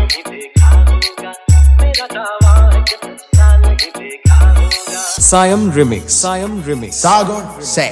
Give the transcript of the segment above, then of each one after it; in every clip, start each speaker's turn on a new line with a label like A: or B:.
A: नहीं देखा होगा, मेरा दावा है कि सच्चा नहीं देखा होगा।
B: Siam Remix, Siam Remix,
C: Sagar Say.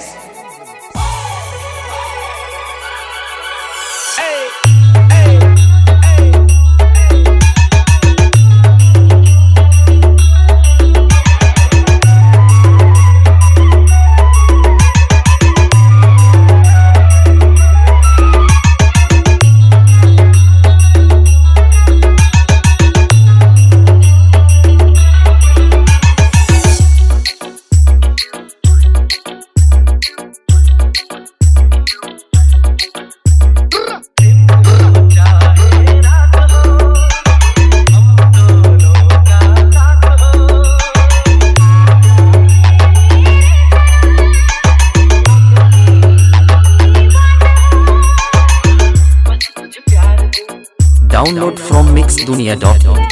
D: Download from mixdunia.com.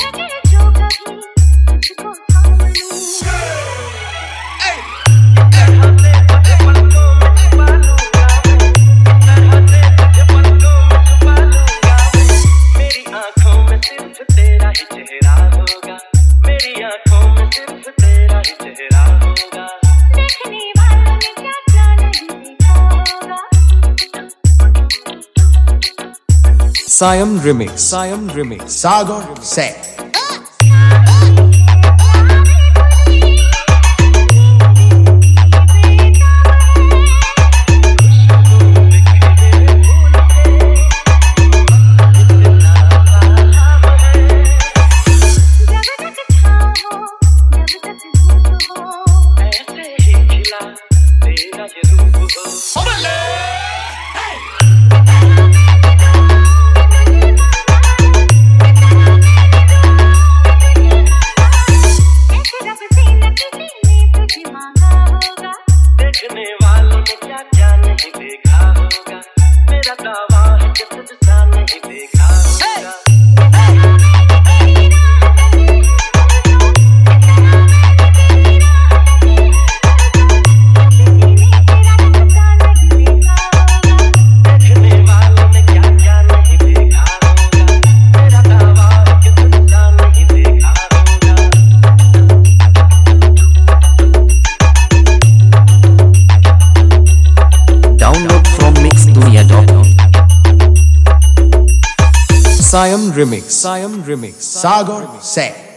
A: मेरी आंखों में सिर्फ तेरा ही चेहरा होगा, मेरी आंखों में सिर्फ तेरा ही चेहरा होगा।
E: देखने वालों ने क्या क्या नहीं देखा होगा।
B: Siam Remix, Siam Remix,
C: Sagar Say.
A: ऐसे ही खिला तेरा ये रूप हो। देखने वालों ने क्या क्या नहीं देखा होगा, मेरा दावा है कि सच्चा नहीं देखा होगा। देखने वालों ने क्या क्या नहीं देखा होगा, मेरा दावा है कि सच्चा नहीं देखा होगा।
D: Download from mixdunia.com.
B: Siam Remix, Siam Remix,
C: Sagar Say.